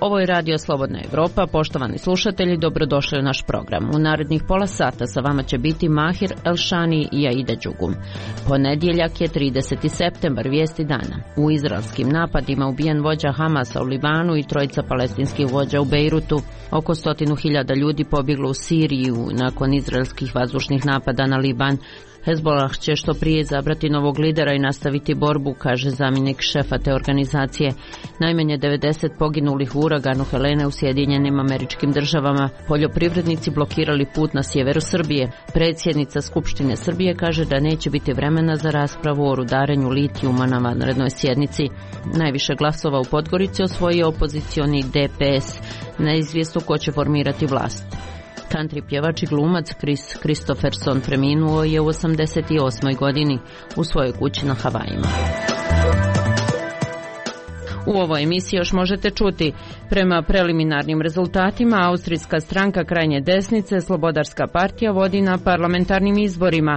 Ovo je Radio Slobodna Evropa. Poštovani slušatelji, dobrodošli u naš program. U narednih pola sata sa vama će biti Mahir Elšani i Aida Đugum. Ponedjeljak je 30. septembar, vijesti dana. U izraelskim napadima ubijen vođa Hamasa u Libanu i trojica palestinskih vođa u Bejrutu. Oko 100.000 ljudi pobjeglo u Siriju nakon izraelskih vazdušnih napada na Liban. Hezbollah će što prije izabrati novog lidera i nastaviti borbu, kaže zamjenik šefa te organizacije. Najmanje 90 poginulih u uraganu Helene u Sjedinjenim Američkim Državama. Poljoprivrednici blokirali put na sjeveru Srbije. Predsjednica Skupštine Srbije kaže da neće biti vremena za raspravu o rudarenju litijuma na vanrednoj sjednici. Najviše glasova u Podgorici osvojio opozicioni DPS. Neizvjesno ko će formirati vlast. Country pjevač i glumac Chris Christopherson preminuo je u 88. godini u svojoj kući na Havajima. U ovoj emisiji još možete čuti, prema preliminarnim rezultatima, austrijska stranka krajnje desnice, Slobodarska partija, vodi na parlamentarnim izborima.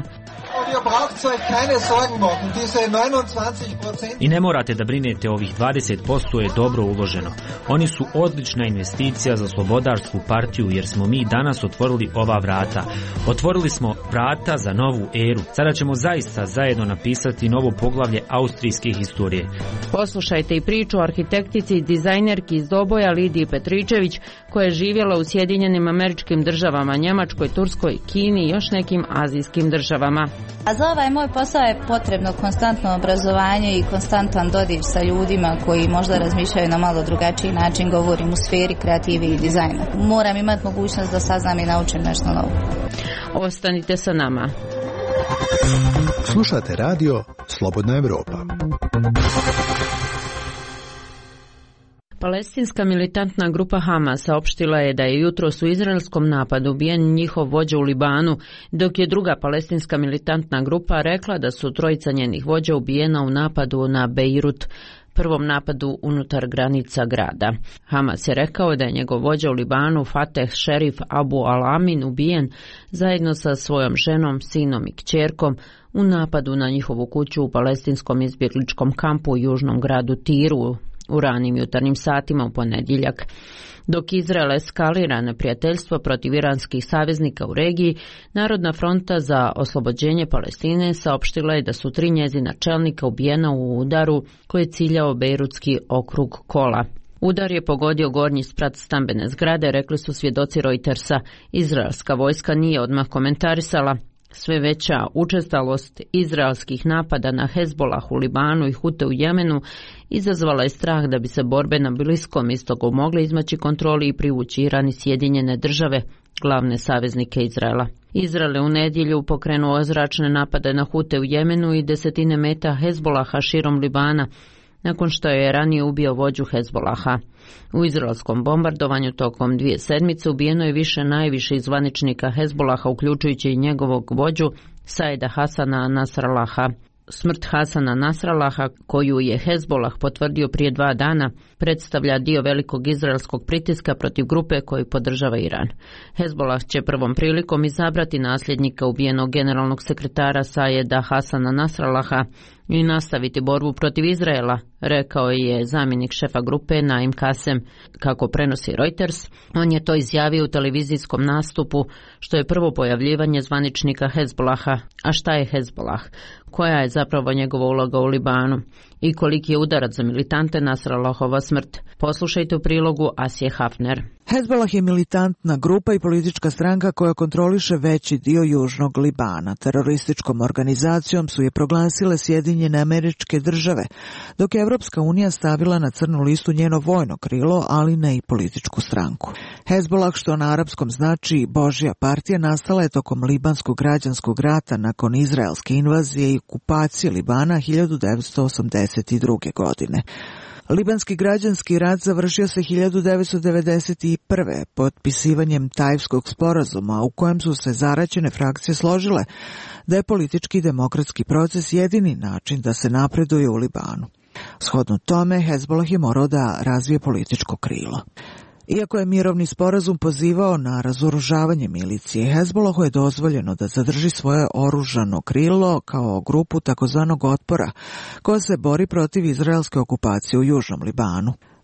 I ne morate da brinete, ovih 20% je dobro uloženo. Oni su odlična investicija za Slobodarsku partiju, jer smo mi danas otvorili ova vrata. Otvorili smo vrata za novu eru. Sada ćemo zaista zajedno napisati novo poglavlje austrijske historije. Poslušajte i priču o arhitektici i dizajnerki iz Doboja Lidiji Petričević, koja je živjela u Sjedinjenim Američkim Državama, Njemačkoj, Turskoj, Kini i još nekim azijskim državama. A za ovaj moj posao je potrebno konstantno obrazovanje i konstantan dodir sa ljudima koji možda razmišljaju na malo drugačiji način, govorim u sferi kreativi i dizajna. Moram imati mogućnost da saznam i naučim nešto novo. Ostanite sa nama. Slušate radio Slobodna Evropa. Palestinska militantna grupa Hamas saopštila je da je jutros u izraelskom napadu ubijen njihov vođa u Libanu, dok je druga palestinska militantna grupa rekla da su trojica njenih vođa ubijena u napadu na Bejrut, prvom napadu unutar granica grada. Hamas je rekao da je njegov vođa u Libanu Fateh Šerif Abu Al-Amin ubijen zajedno sa svojom ženom, sinom i kćerkom u napadu na njihovu kuću u palestinskom izbjegličkom kampu u južnom gradu Tiru u ranim jutarnjim satima u ponedjeljak. Dok Izrael eskalira neprijateljstvo protiv iranskih saveznika u regiji, Narodna fronta za oslobođenje Palestine saopštila je da su 3 njezina čelnika ubijena u udaru koji je ciljao Bejrutski okrug Kola. Udar je pogodio gornji sprat stambene zgrade, rekli su svjedoci Reutersa. Izraelska vojska nije odmah komentarisala. Sve veća učestalost izraelskih napada na Hezbollah u Libanu i Hute u Jemenu izazvala je strah da bi se borbe na Bliskom istoku mogle izmaći kontroli i privući Iran i Sjedinjene Države, glavne saveznike Izraela. Izrael je u nedjelju pokrenuo zračne napade na Hute u Jemenu i desetine meta Hezbollaha širom Libana, nakon što je ranije ubio vođu Hezbollaha. U izraelskom bombardovanju tokom 2 sedmice ubijeno je najviše zvaničnika Hezbollaha, uključujući i njegovog vođu Saida Hasana Nasrallaha. Smrt Hasana Nasrallaha, koju je Hezbollah potvrdio prije 2 dana, predstavlja dio velikog izraelskog pritiska protiv grupe koju podržava Iran. Hezbollah će prvom prilikom izabrati nasljednika ubijenog generalnog sekretara Saida Hasana Nasrallaha i nastaviti borbu protiv Izraela, rekao je zamjenik šefa grupe Naim Kasem. Kako prenosi Reuters, on je to izjavio u televizijskom nastupu, što je prvo pojavljivanje zvaničnika Hezbollaha. A šta je Hezbollah? Koja je zapravo njegova uloga u Libanu? I koliki je udarac za militante Nasrallahova smrt? Poslušajte u prilogu Asije Hafner. Hezbollah je militantna grupa i politička stranka koja kontroliše veći dio južnog Libana. Terorističkom organizacijom su je proglasile Sjedinjene Američke Države, dok je Evropska unija stavila na crnu listu njeno vojno krilo, ali ne i političku stranku. Hezbollah, što na arapskom znači Božja partija, nastala je tokom libanskog građanskog rata nakon izraelske invazije i okupacije Libana 1982. godine. Libanski građanski rat završio se 1991. potpisivanjem Tajfskog sporazuma, u kojem su se zaraćene frakcije složile da je politički i demokratski proces jedini način da se napreduje u Libanu. Shodno tome, Hezbollah je morao da razvije političko krilo. Iako je mirovni sporazum pozivao na razoružavanje milicije, Hezbollahu je dozvoljeno da zadrži svoje oružano krilo kao grupu takozvanog otpora koja se bori protiv izraelske okupacije u južnom Libanu.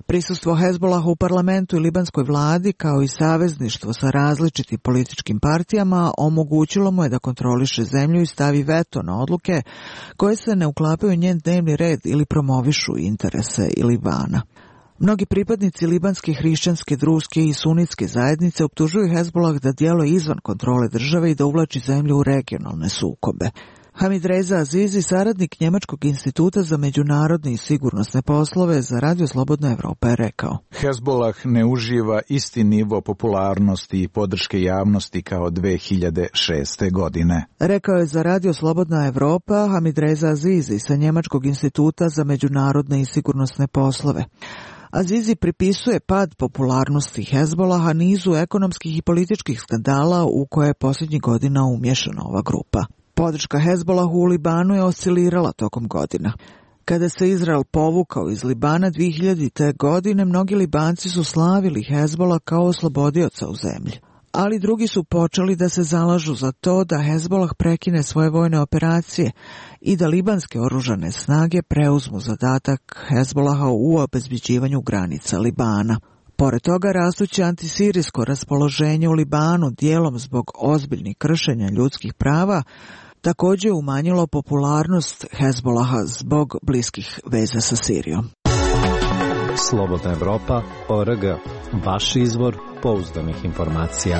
Prisustvo Hezbolaha u parlamentu i libanskoj vladi, kao i savezništvo sa različitim političkim partijama, omogućilo mu je da kontroliše zemlju i stavi veto na odluke koje se ne uklapaju u njen dnevni red ili promovišu interese Libana. Mnogi pripadnici libanske hrišćanske, druske i sunitske zajednice optužuju Hezbolah da djeluje izvan kontrole države i da uvlači zemlju u regionalne sukobe. Hamid Reza Azizi, saradnik Njemačkog instituta za međunarodne i sigurnosne poslove za Radio Slobodna Evropa, je rekao: Hezbolah ne uživa isti nivo popularnosti i podrške javnosti kao 2006. godine. Rekao je za Radio Slobodna Evropa Hamid Reza Azizi sa Njemačkog instituta za međunarodne i sigurnosne poslove. Azizi pripisuje pad popularnosti Hezbolaha nizu ekonomskih i političkih skandala u koje je posljednjih godina umješana ova grupa. Podrška Hezbolahu u Libanu je oscilirala tokom godina. Kada se Izrael povukao iz Libana 2000. godine, mnogi Libanci su slavili Hezbolah kao oslobodioca u zemlji. Ali drugi su počeli da se zalažu za to da Hezbolah prekine svoje vojne operacije i da libanske oružane snage preuzmu zadatak Hezbolaha u obezbeđivanju granica Libana. Pored toga, rastuće antisirijsko raspoloženje u Libanu, dijelom zbog ozbiljnih kršenja ljudskih prava, također je umanjilo popularnost Hezbolaha zbog bliskih veza sa Sirijom. Slobodna Evropa.org, vaš izvor pouzdanih informacija.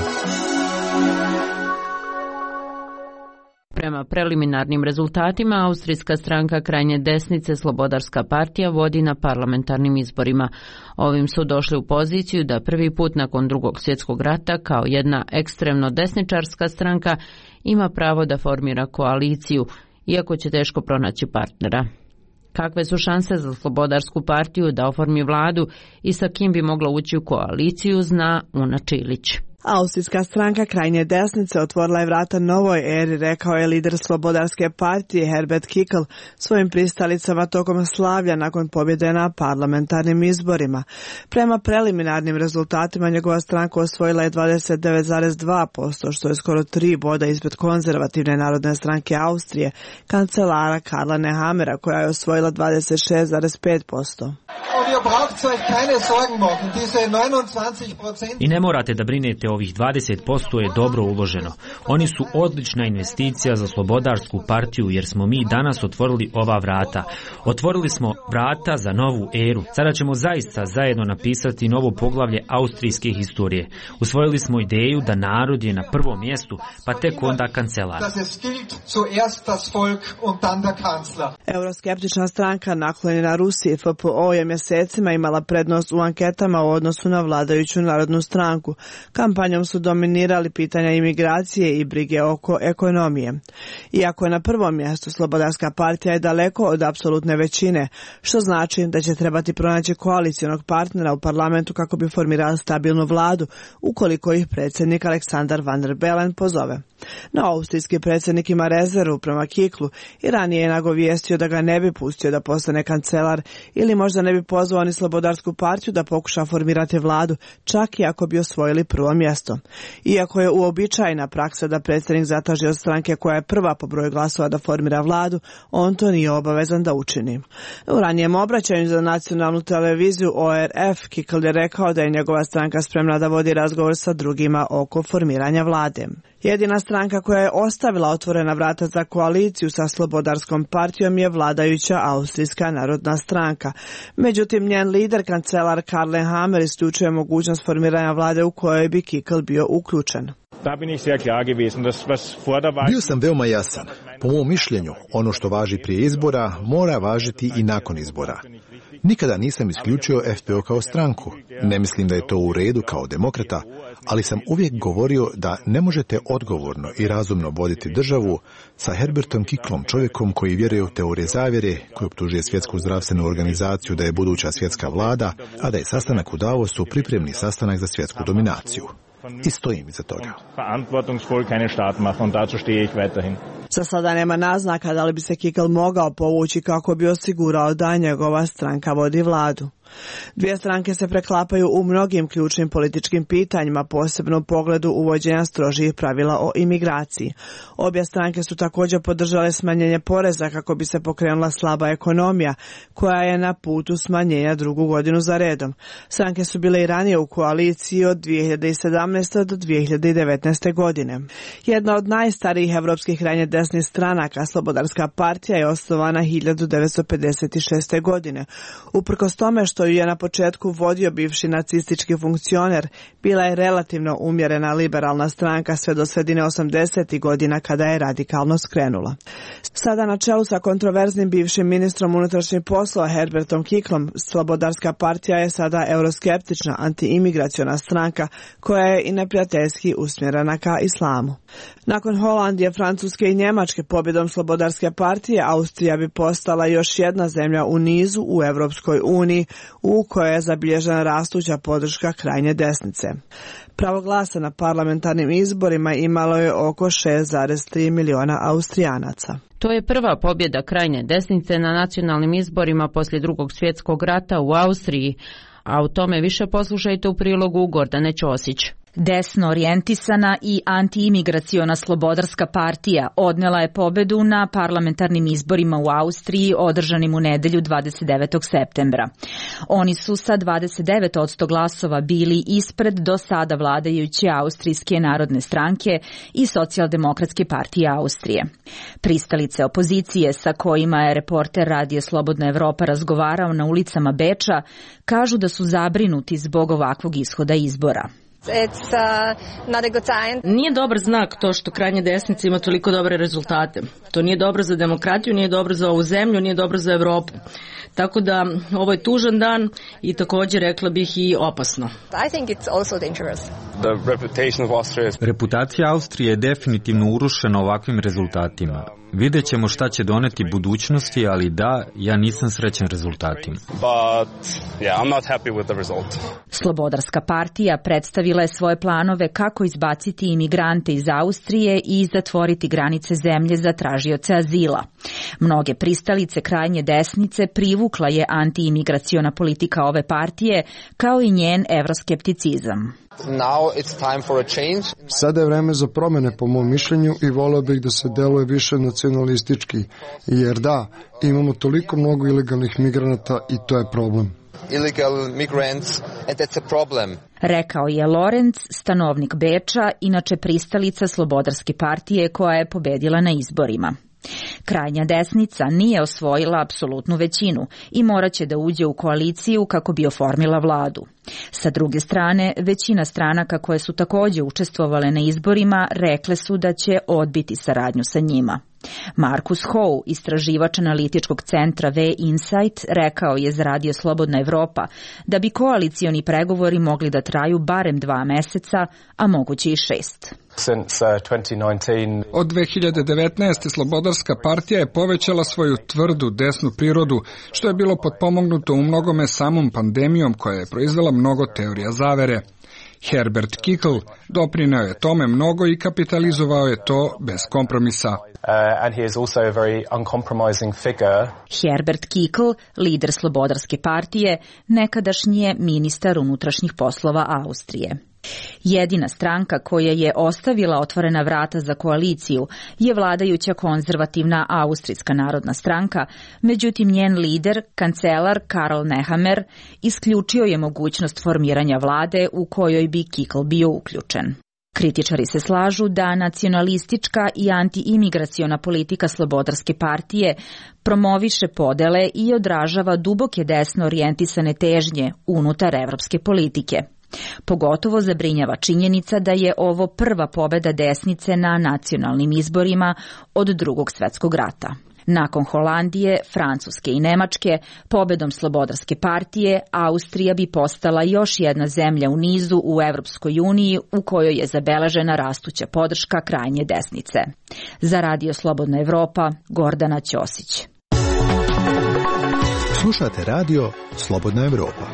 Prema preliminarnim rezultatima, austrijska stranka krajnje desnice Slobodarska partija vodi na parlamentarnim izborima. Ovim su došli u poziciju da prvi put nakon Drugog svjetskog rata kao jedna ekstremno desničarska stranka ima pravo da formira koaliciju, iako će teško pronaći partnera. Kakve su šanse za Slobodarsku partiju da oformi vladu i sa kim bi mogla ući u koaliciju, zna Una Čilić. Austrijska stranka krajnje desnice otvorila je vrata novoj eri, rekao je lider Slobodarske partije Herbert Kickl svojim pristalicama tokom slavlja nakon pobjede na parlamentarnim izborima. Prema preliminarnim rezultatima njegova stranka osvojila je 29,2%, što je skoro 3 boda ispred konzervativne narodne stranke Austrije, kancelara Karla Nehammera, koja je osvojila 26,5%. I ne morate da brinete, ovih 20% je dobro uloženo. Oni su odlična investicija za Slobodarsku partiju jer smo mi danas otvorili ova vrata. Otvorili smo vrata za novu eru. Sada ćemo zaista zajedno napisati novo poglavlje austrijske historije. Usvojili smo ideju da narod je na prvom mjestu, pa tek onda kancelar. Euroskeptična stranka naklonjena Rusiji FPO je mjesecima imala prednost u anketama u odnosu na vladajuću narodnu stranku. Kampanjom su dominirali pitanja imigracije i brige oko ekonomije. Iako je na prvom mjestu, Slobodarska partija je daleko od apsolutne većine, što znači da će trebati pronaći koalicijonog partnera u parlamentu kako bi formirali stabilnu vladu, ukoliko ih predsjednik Aleksandar Van der Bellen pozove. No, austrijski predsjednik ima rezervu prema Kicklu i ranije je nagovijestio da ga ne bi pustio da postane kancelar ili možda ne bi pozvao ni Slobodarsku partiju da pokuša formirati vladu, čak i ako bi osvojili prvo mjesto. Iako je uobičajena praksa da predsjednik zatraži od stranke koja je prva po broju glasova da formira vladu, on to nije obavezan da učini. U ranijem obraćanju za nacionalnu televiziju ORF, Kickl je rekao da je njegova stranka spremna da vodi razgovor sa drugima oko formiranja vlade. Jedina stranka koja je ostavila otvorena vrata za koaliciju sa Slobodarskom partijom je vladajuća Austrijska narodna stranka. Međutim, njen lider, kancelar Karl Nehammer, isključuje mogućnost formiranja vlade u kojoj bi Kickl bio uključen. Bio sam veoma jasan. Po mom mišljenju, ono što važi prije izbora mora važiti i nakon izbora. Nikada nisam isključio FPO kao stranku. Ne mislim da je to u redu kao demokrata, ali sam uvijek govorio da ne možete odgovorno i razumno voditi državu sa Herbertom Kicklom, čovjekom koji vjeruje u teorije zavjere, koji optužuje Svjetsku zdravstvenu organizaciju da je buduća svjetska vlada, a da je sastanak u Davosu pripremni sastanak za svjetsku dominaciju. I stojim iza toga. Za sada nema naznaka da li bi se Kickl mogao povući kako bi osigurao da njegova stranka vodi vladu. Dvije stranke se preklapaju u mnogim ključnim političkim pitanjima, posebno u pogledu uvođenja strožih pravila o imigraciji. Obje stranke su također podržale smanjenje poreza kako bi se pokrenula slaba ekonomija, koja je na putu smanjenja drugu godinu za redom. Stranke su bile i ranije u koaliciji od 2017. do 2019. godine. Jedna od najstarijih evropskih krajnje desnih stranaka, Slobodarska partija, je osnovana 1956. godine. Uprkos tome što ju je na početku vodio bivši nacistički funkcioner, bila je relativno umjerena liberalna stranka sve do sredine 80. godina kada je radikalno skrenula. Sada na čelu sa kontroverznim bivšim ministrom unutrašnjih poslova Herbertom Kicklom, Slobodarska partija je sada euroskeptična antiimigraciona stranka koja je i neprijateljski usmjerena ka islamu. Nakon Holandije, Francuske i Njemačke pobjedom Slobodarske partije, Austrija bi postala još jedna zemlja u nizu u Evropskoj uniji u kojoj je zabilježena rastuća podrška krajnje desnice. Pravo glasa na parlamentarnim izborima imalo je oko 6,3 miliona Austrijanaca. To je prva pobjeda krajnje desnice na nacionalnim izborima poslije Drugog svjetskog rata u Austriji, a o tome više poslušajte u prilogu Gordane Ćosić. Desno orijentisana i antiimigraciona Slobodarska partija odnela je pobedu na parlamentarnim izborima u Austriji održanim u nedelju 29. septembra. Oni su sa 29% glasova bili ispred do sada vladajuće Austrijske narodne stranke i Socijaldemokratske partije Austrije. Pristalice opozicije sa kojima je reporter Radija Slobodna Evropa razgovarao na ulicama Beča kažu da su zabrinuti zbog ovakvog ishoda izbora. Nije dobar znak to što krajnje desnica ima toliko dobre rezultate. To nije dobro za demokratiju, nije dobro za ovu zemlju, nije dobro za Evropu. Tako da ovo je tužan dan i također rekla bih i opasno. Reputacija Austrije je definitivno urušena ovakvim rezultatima. Vidjet ćemo šta će doneti budućnosti, ali da, ja nisam srećan rezultatima. Slobodarska partija predstavila je svoje planove kako izbaciti imigrante iz Austrije i zatvoriti granice zemlje za tražioce azila. Mnoge pristalice krajnje desnice privukla je antiimigraciona politika ove partije, kao i njen evroskepticizam. Sada je vreme za promjene po mom mišljenju i voleo bih da se deluje više nacionalistički, jer da, imamo toliko mnogo ilegalnih migranata i to je problem. Rekao je Lorenz, stanovnik Beča, inače pristalica Slobodarske partije koja je pobedila na izborima. Krajnja desnica nije osvojila apsolutnu većinu i morat će da uđe u koaliciju kako bi oformila vladu. Sa druge strane, većina stranaka koje su također učestvovale na izborima rekle su da će odbiti saradnju sa njima. Markus Howe, istraživač analitičkog centra V-Insight, rekao je za Radio Slobodna Evropa da bi koalicioni pregovori mogli da traju barem 2 meseca, a moguće i 6. Od 2019. Slobodarska partija je povećala svoju tvrdu desnu prirodu, što je bilo potpomognuto u mnogome samom pandemijom koja je proizvela mnogo teorija zavere. Herbert Kickl doprineo je tome mnogo i kapitalizovao je to bez kompromisa. Herbert Kickl, lider Slobodarske partije, nekadašnji je ministar unutrašnjih poslova Austrije. Jedina stranka koja je ostavila otvorena vrata za koaliciju je vladajuća konzervativna Austrijska narodna stranka, međutim njen lider, kancelar Karl Nehammer, isključio je mogućnost formiranja vlade u kojoj bi Kickl bio uključen. Kritičari se slažu da nacionalistička i antiimigraciona politika Slobodarske partije promoviše podele i odražava duboke desno orijentisane težnje unutar evropske politike. Pogotovo zabrinjava činjenica da je ovo prva pobjeda desnice na nacionalnim izborima od Drugog svjetskog rata. Nakon Holandije, Francuske i Nemačke, pobjedom Slobodarske partije, Austrija bi postala još jedna zemlja u nizu u Evropskoj uniji u kojoj je zabeležena rastuća podrška krajnje desnice. Za Radio Slobodna Evropa, Gordana Ćosić. Slušate Radio Slobodna Evropa.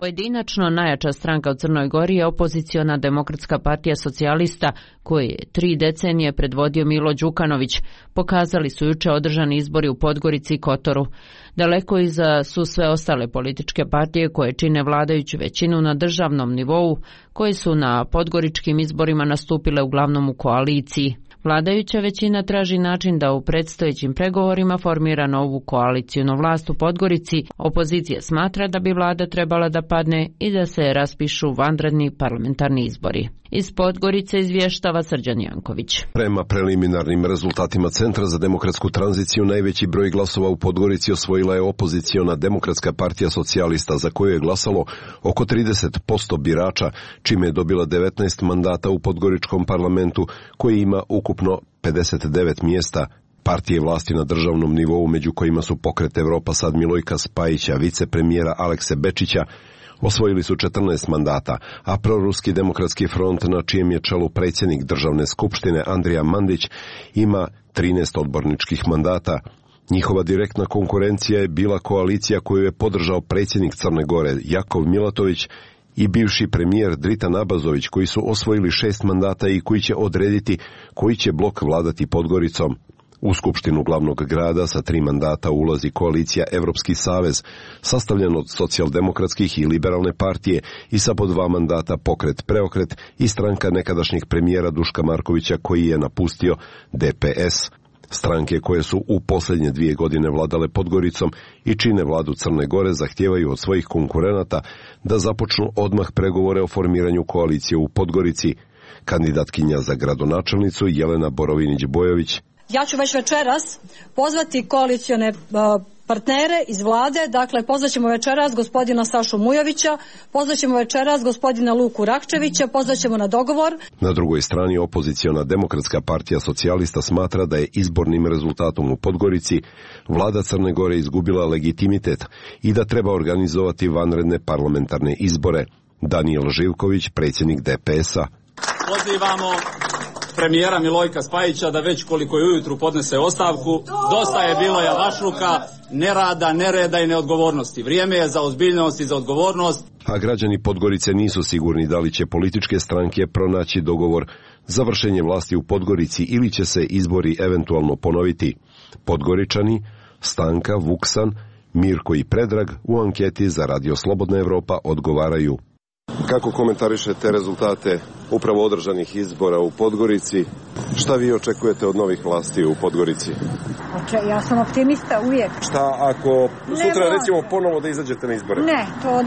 Pojedinačno najjača stranka u Crnoj Gori je opoziciona Demokratska partija socijalista, koju je 3 decenije predvodio Milo Đukanović, pokazali su juče održani izbori u Podgorici i Kotoru. Daleko iza su sve ostale političke partije koje čine vladajuću većinu na državnom nivou, koje su na podgoričkim izborima nastupile uglavnom u koaliciji. Vladajuća većina traži način da u predstojećim pregovorima formira novu koalicijnu vlast u Podgorici. Opozicija smatra da bi vlada trebala da padne i da se raspišu vanredni parlamentarni izbori. Iz Podgorice izvještava Srđan Janković. Prema preliminarnim rezultatima Centra za demokratsku tranziciju, najveći broj glasova u Podgorici osvojila je opoziciona Demokratska partija socijalista, za koju je glasalo oko 30% birača, čime je dobila 19 mandata u podgoričkom parlamentu, koji ima ukupno 59 mjesta. Partije vlasti na državnom nivou, među kojima su Pokret Evropa sad Milojka Spajića, vicepremijera Alekse Bečića, osvojili su 14 mandata, a proruski demokratski front, na čijem je čelu predsjednik državne skupštine Andrija Mandić, ima 13 odborničkih mandata. Njihova direktna konkurencija je bila koalicija koju je podržao predsjednik Crne Gore Jakov Milatović i bivši premijer Dritan Abazović, koji su osvojili 6 mandata i koji će odrediti koji će blok vladati Podgoricom. U Skupštinu glavnog grada sa 3 mandata ulazi koalicija Evropski savez, sastavljen od socijaldemokratskih i liberalne partije, i sa po 2 mandata Pokret Preokret i stranka nekadašnjeg premijera Duška Markovića, koji je napustio DPS. Stranke koje su u posljednje 2 godine vladale Podgoricom i čine vladu Crne Gore zahtijevaju od svojih konkurenata da započnu odmah pregovore o formiranju koalicije u Podgorici. Kandidatkinja za gradonačelnicu Jelena Borovinić-Bojović: ja ću već večeras pozvati koalicione partnere iz vlade, dakle pozvaćemo večeras gospodina Sašu Mujovića, pozvaćemo večeras gospodina Luku Rakčevića, pozvaćemo na dogovor. Na drugoj strani opoziciona Demokratska partija socijalista smatra da je izbornim rezultatom u Podgorici vlada Crne Gore izgubila legitimitet i da treba organizovati vanredne parlamentarne izbore. Danijel Živković, predsjednik DPS-a: pozivamo premijera Milojka Spajića da već koliko je ujutru podnese ostavku. Dosta je bilo javašluka, nerada, nereda i neodgovornosti. Vrijeme je za ozbiljnost i za odgovornost. A građani Podgorice nisu sigurni da li će političke stranke pronaći dogovor za vršenje vlasti u Podgorici ili će se izbori eventualno ponoviti. Podgoričani Stanka, Vuksan, Mirko i Predrag u anketi za Radio Slobodna Evropa odgovaraju: kako komentarišete rezultate upravo održanih izbora u Podgorici? Šta vi očekujete od novih vlasti u Podgorici? Ja sam optimista uvijek. Šta ako sutra recimo ponovo da izađete na izbore? Ne,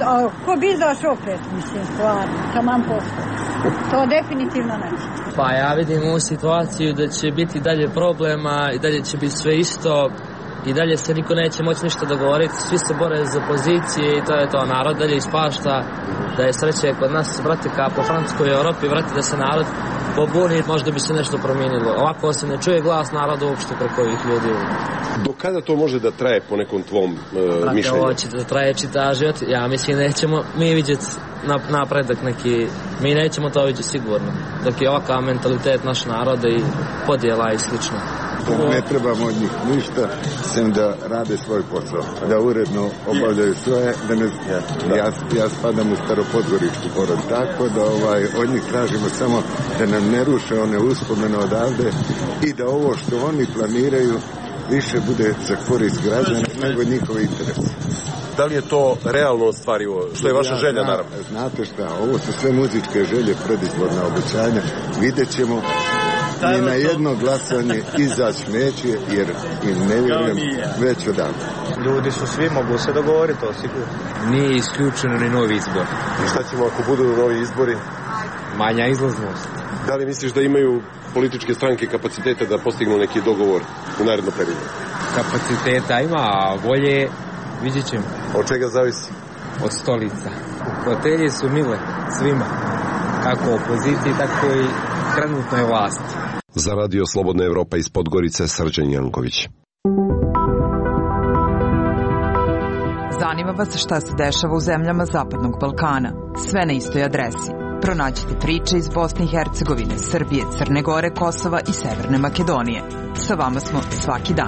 ko bi izašao opet, mislim, stvarno, taman posto. To definitivno neće. Pa ja vidim ovu situaciju da će biti dalje problema i dalje će biti sve isto. I dalje se niko neće moći ništa dogovoriti, svi se bore za pozicije i to je to, narod dalje ispašta, da je sreće kod nas, brate, kao po Francuskoj Europi, brate, da se narod pobuni, možda bi se nešto promijenilo. Ovako se ne čuje glas naroda uopšte preko ovih ljudi. Do kada to može da traje po nekom tvom mišljenju? Ovo će da traje čitav život, ja mislim nećemo mi vidjeti napredak neki, mi nećemo to vidjeti sigurno, dok je ovakav mentalitet naš naroda i podjela i slično. Ne trebamo od njih ništa, sem da rade svoj posao, da uredno obavljaju svoje, da ne, ja spadam u staropodgoričku porod, tako da od njih tražimo samo da nam ne ruše one uspomene odavde i da ovo što oni planiraju više bude za korist građana nego njihov interes. Da li je to realno ostvarivo? Što je vaša želja, naravno? Znate šta, ovo su sve muzičke želje, predizborna obećanja. Vidjet ćemo, ni na jedno glasanje izaći neće, jer im ne vjerujem već odavno. Ljudi su svi, mogu se dogovoriti, to sigurno. Nije isključeno ni novi izbor. I šta ćemo ako budu novi izbori? Manja izlaznost. Da li misliš da imaju političke stranke kapacitete da postignu neki dogovor u narednom periodu? Kapaciteta ima, a volje vidjet ćemo. Od čega zavisi? Od stolica. Fotelje su mile svima, kako opoziciji, tako i trenutnoj vlasti. Za Radio Slobodna Evropa iz Podgorice, Srđan Janković. Zanima vas šta se dešava u zemljama Zapadnog Balkana. Sve na istoj adresi. Pronađite priče iz Bosne i Hercegovine, Srbije, Crne Gore, Kosova i Severne Makedonije. Sa vama smo svaki dan.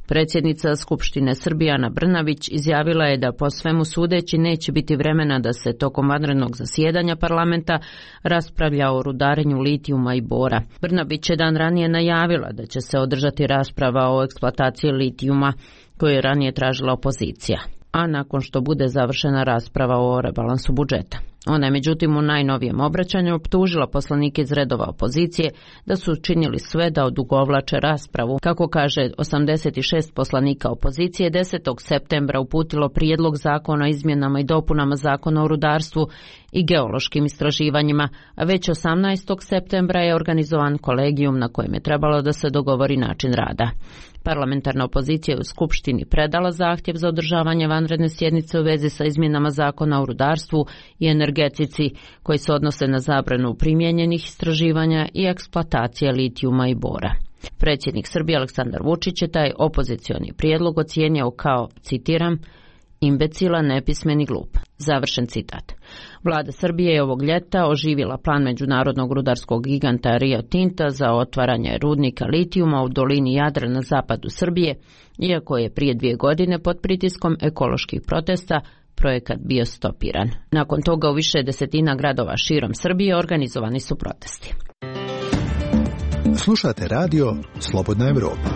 Predsjednica Skupštine Srbije Ana Brnabić izjavila je da po svemu sudeći neće biti vremena da se tokom vanrednog zasjedanja parlamenta raspravlja o rudarenju litijuma i bora. Brnabić je dan ranije najavila da će se održati rasprava o eksploataciji litijuma koju je ranije tražila opozicija, a nakon što bude završena rasprava o rebalansu budžeta. Ona je međutim u najnovijem obraćanju optužila poslanike iz redova opozicije da su učinili sve da odugovlače raspravu. Kako kaže, 86 poslanika opozicije 10. septembra uputilo prijedlog zakona o izmjenama i dopunama zakona o rudarstvu i geološkim istraživanjima, a već 18. septembra je organizovan kolegijum na kojem je trebalo da se dogovori način rada. Parlamentarna opozicija je u Skupštini predala zahtjev za održavanje vanredne sjednice u vezi sa izmjenama zakona o rudarstvu i energetici koji se odnose na zabranu primijenjenih istraživanja i eksploatacije litijuma i bora. Predsjednik Srbije Aleksandar Vučić je taj opozicioni prijedlog ocijenio kao, citiram, imbecila, nepismeni, glup. Završen citat. Vlada Srbije je ovog ljeta oživjela plan međunarodnog rudarskog giganta Rio Tinta za otvaranje rudnika litijuma u dolini Jadra na zapadu Srbije, iako je prije 2 godine pod pritiskom ekoloških protesta projekat bio stopiran. Nakon toga u više desetina gradova širom Srbije organizovani su protesti. Slušate radio Slobodna Evropa.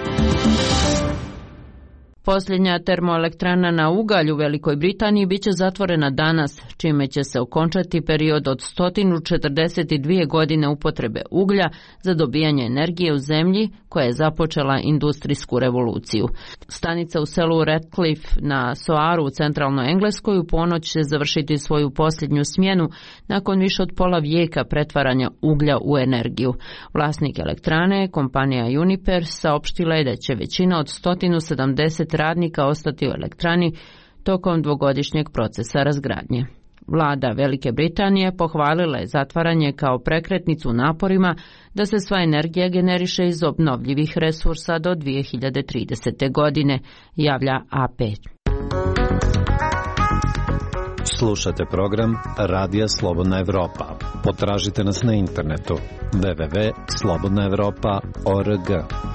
Posljednja termoelektrana na ugalj u Velikoj Britaniji biće zatvorena danas, čime će se okončati period od 142 godine upotrebe uglja za dobijanje energije u zemlji koja je započela industrijsku revoluciju. Stanica u selu Ratcliffe na Soaru u centralnoj Engleskoj u ponoć će završiti svoju posljednju smjenu nakon više od pola vijeka pretvaranja uglja u energiju. Vlasnik elektrane, kompanija Uniper, saopštila je da će većina od 170 radnika ostati u elektrani tokom 2-godišnjeg procesa razgradnje. Vlada Velike Britanije pohvalila je zatvaranje kao prekretnicu u naporima da se sva energija generiše iz obnovljivih resursa do 2030. godine, javlja AP. Slušate program Radija Slobodna Evropa. Potražite nas na internetu www.slobodnaevropa.org.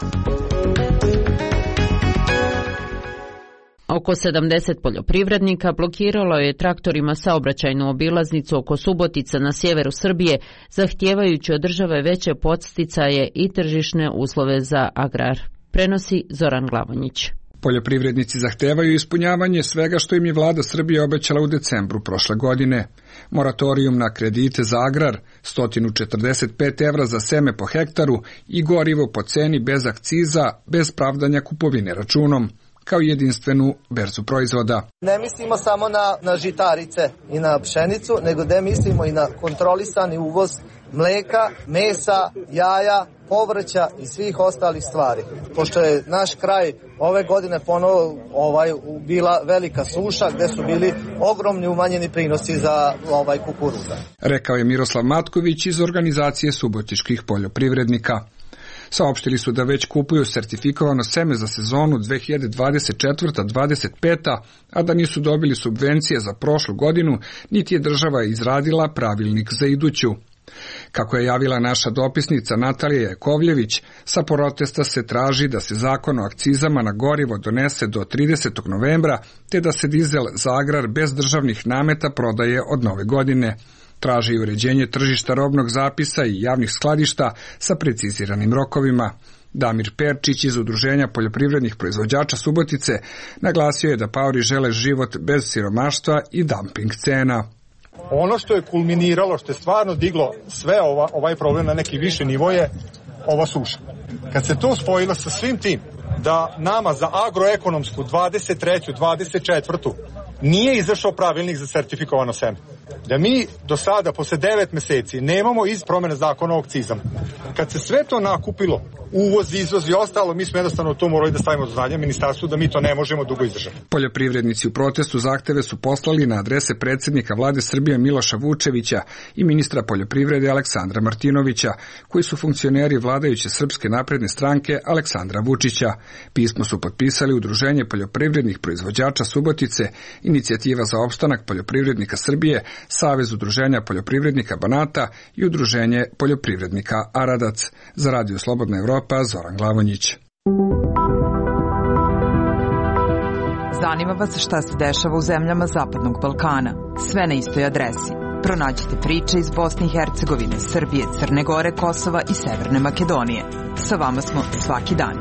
Oko 70 poljoprivrednika blokiralo je traktorima saobraćajnu obilaznicu oko Subotica na sjeveru Srbije, zahtijevajući od države veće podsticaje i tržišne uslove za agrar. Prenosi Zoran Glavonjić. Poljoprivrednici zahtevaju ispunjavanje svega što im je vlada Srbije obećala u decembru prošle godine. Moratorijum na kredite za agrar, 145 evra za seme po hektaru i gorivo po ceni bez akciza, bez pravdanja kupovine računom, kao jedinstvenu berzu proizvoda. Ne mislimo samo na žitarice i na pšenicu, nego da mislimo i na kontrolisani uvoz mlijeka, mesa, jaja, povrća i svih ostalih stvari. Pošto je naš kraj ove godine ponovo bila velika suša gde su bili ogromni umanjeni prinosi za kukuruza. Rekao je Miroslav Matković iz organizacije subotičkih poljoprivrednika. Saopštili su da već kupuju sertifikovano seme za sezonu 2024-25, a da nisu dobili subvencije za prošlu godinu, niti je država izradila pravilnik za iduću. Kako je javila naša dopisnica Natalija Jakovljević, sa protesta se traži da se zakon o akcizama na gorivo donese do 30. novembra, te da se dizel za agrar bez državnih nameta prodaje od nove godine. Traži uređenje tržišta robnog zapisa i javnih skladišta sa preciziranim rokovima. Damir Perčić iz Udruženja poljoprivrednih proizvođača Subotice naglasio je da paori žele život bez siromaštva i dumping cena. Ono što je kulminiralo, što je stvarno diglo sve ovaj problem na neki više nivo je ova suša. Kad se to spojilo sa svim tim da nama za agroekonomsku 23. 24. nije izašao pravilnik za sertifikovano seme. Da mi do sada, posle 9 meseci, nemamo iz promjene zakona o akcizama. Kad se sve to nakupilo, uvoz, izvoz i ostalo, mi smo jednostavno to morali da stavimo do znanja ministarstvu da mi to ne možemo dugo izdržati. Poljoprivrednici u protestu zahteve su poslali na adrese predsjednika vlade Srbije Miloša Vučevića i ministra poljoprivrede Aleksandra Martinovića, koji su funkcioneri vladajuće Srpske napredne stranke Aleksandra Vučića. Pismo su potpisali Udruženje poljoprivrednih proizvođača Subotice, Inicijativa za opstanak poljoprivrednika Srbije, Savez udruženja poljoprivrednika Banata i Udruženje poljoprivrednika Aradac. Za Radio Slobodna Evropa, Zoran Glavonjić. Zanima vas šta se dešava u zemljama Zapadnog Balkana. Sve na istoj adresi. Pronađite priče iz Bosne i Hercegovine, Srbije, Crne Gore, Kosova i Severne Makedonije. Sa vama smo svaki dan.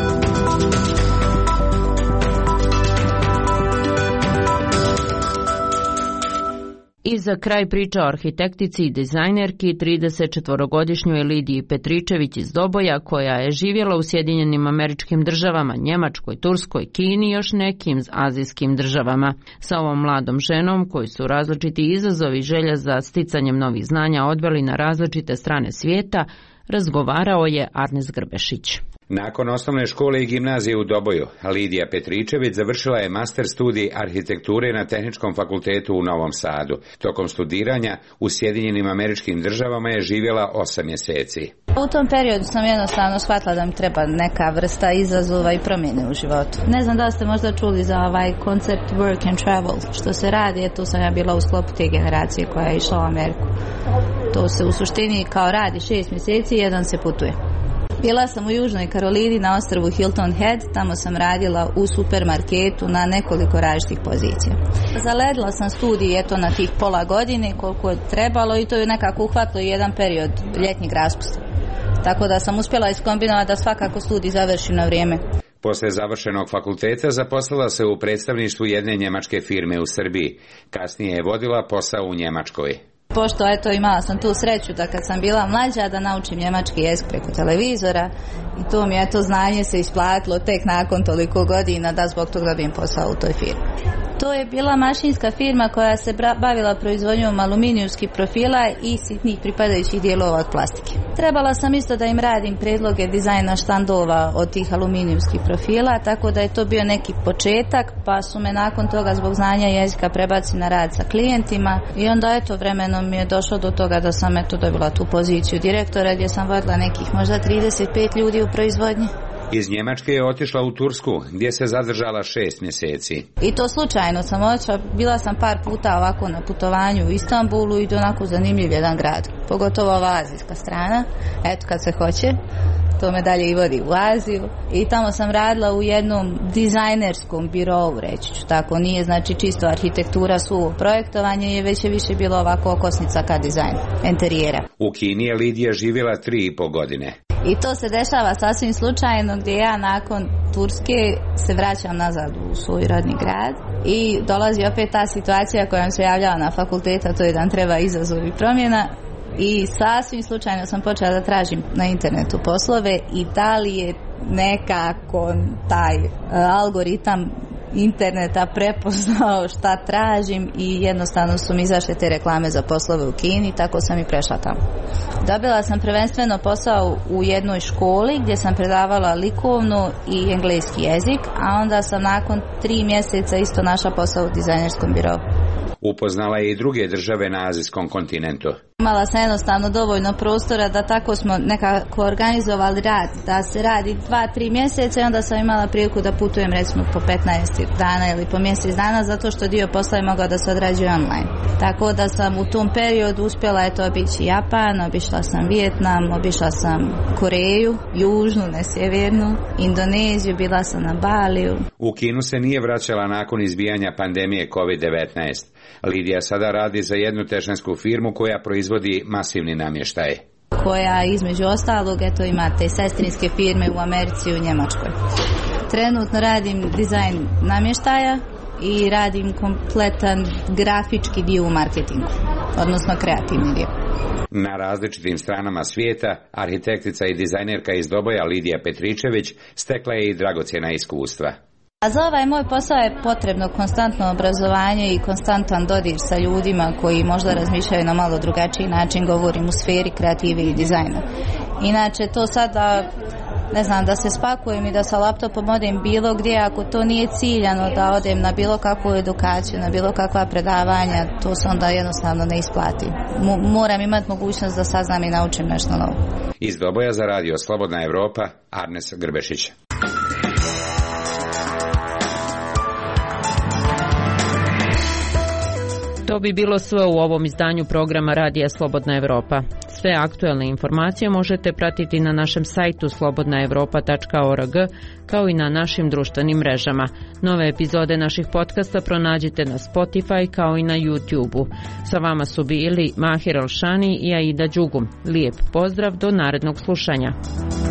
I za kraj priča o arhitektici i dizajnerki 34-godišnjoj Lidiji Petričević iz Doboja, koja je živjela u Sjedinjenim Američkim Državama, Njemačkoj, Turskoj, Kini i još nekim azijskim državama. Sa ovom mladom ženom, koji su različiti izazovi i želja za sticanjem novih znanja odveli na različite strane svijeta, razgovarao je Arnes Grbešić. Nakon osnovne škole i gimnazije u Doboju, Lidija Petričević završila je master studij arhitekture na Tehničkom fakultetu u Novom Sadu. Tokom studiranja u Sjedinjenim Američkim Državama je živjela 8 mjeseci. U tom periodu sam jednostavno shvatila da mi treba neka vrsta izazova i promjene u životu. Ne znam da li ste možda čuli za ovaj koncept work and travel. Što se radi, tu sam ja bila u sklopu te generacije koja je išla u Ameriku. To se u suštini kao radi 6 mjeseci i jedan se putuje. Bila sam u Južnoj Karolini na ostrvu Hilton Head, tamo sam radila u supermarketu na nekoliko različitih pozicija. Zaledila sam studij na tih pola godine koliko je trebalo i to je nekako uhvatilo jedan period ljetnjeg raspusta. Tako da sam uspjela iskombinovati da svakako studij završim na vrijeme. Poslije završenog fakulteta zaposlila se u predstavništvu jedne njemačke firme u Srbiji. Kasnije je vodila posao u Njemačkoj. Pošto imala sam tu sreću da kad sam bila mlađa da naučim njemački jezik preko televizora i to mi to znanje se isplatilo tek nakon toliko godina da zbog toga dobijem posao u toj firmi. To je bila mašinska firma koja se bavila proizvodnjom aluminijumskih profila i sitnih pripadajućih dijelova od plastike. Trebala sam isto da im radim predloge dizajna štandova od tih aluminijumskih profila, tako da je to bio neki početak, pa su me nakon toga zbog znanja jezika prebacili na rad sa klijentima i onda vremenom mi je došlo do toga da sam dobila tu poziciju direktora gdje sam vodila nekih možda 35 ljudi u proizvodnji. Iz Njemačke je otišla u Tursku, gdje se zadržala 6 mjeseci. I to slučajno sam otišla, bila sam par puta ovako na putovanju u Istanbulu i to onako zanimljiv jedan grad, pogotovo ova azijska strana, kad se hoće. To me dalje i vodi u Aziju i tamo sam radila u jednom dizajnerskom birovu, reći ću tako, nije znači čisto arhitektura, suvo projektovanje, je već je više bilo ovako okosnica ka dizajnu interijera. U Kini je Lidija živjela 3,5 godine. I to se dešava sasvim slučajno gdje ja nakon Turske se vraćam nazad u svoj rodni grad i dolazi opet ta situacija koja se javljala na fakultetu, to je da treba izazov i promjena. I sasvim slučajno sam počela da tražim na internetu poslove i da li je nekako taj algoritam interneta prepoznao šta tražim i jednostavno su mi izašle te reklame za poslove u Kini, tako sam i prešla tamo. Dobila sam prvenstveno posao u jednoj školi gdje sam predavala likovnu i engleski jezik, a onda sam nakon 3 mjeseca isto našla posao u dizajnerskom birovu. Upoznala je i druge države na azijskom kontinentu. Imala sam jednostavno dovoljno prostora da tako smo nekako organizovali rad, da se radi 2-3 mjeseca i onda sam imala priliku da putujem recimo po 15 dana ili po mjesec dana zato što dio posla je mogao da se odrađuje online. Tako da sam u tom periodu uspjela obići Japan, obišla sam Vijetnam, obišla sam Koreju, južnu, ne sjevernu, Indoneziju, bila sam na Baliju. U Kinu se nije vraćala nakon izbijanja pandemije COVID-19. Lidija sada radi za jednu težansku firmu koja proizvodi masivni namještaj. Koja između ostalog, imate sestrinske firme u Americi i u Njemačkoj. Trenutno radim dizajn namještaja i radim kompletan grafički dio u marketingu, odnosno kreativni dio. Na različitim stranama svijeta, arhitektica i dizajnerka iz Doboja Lidija Petričević stekla je i dragocjena iskustva. A za ovaj moj posao je potrebno konstantno obrazovanje i konstantan dodir sa ljudima koji možda razmišljaju na malo drugačiji način, govorim u sferi kreative i dizajna. Inače to sada, ne znam, da se spakujem i da sa laptopom odem bilo gdje, ako to nije ciljano da odem na bilo kakvu edukaciju, na bilo kakva predavanja, to se onda jednostavno ne isplati. Moram imati mogućnost da saznam i naučim nešto novo. Iz Doboja za radio Slobodna Evropa, Arnes Grbešić. To bi bilo sve u ovom izdanju programa Radija Slobodna Evropa. Sve aktuelne informacije možete pratiti na našem sajtu slobodnaevropa.org kao i na našim društvenim mrežama. Nove epizode naših podcasta pronađite na Spotify kao i na YouTube-u. Sa vama su bili Mahir Alšani i Aida Đugum. Lijep pozdrav do narednog slušanja.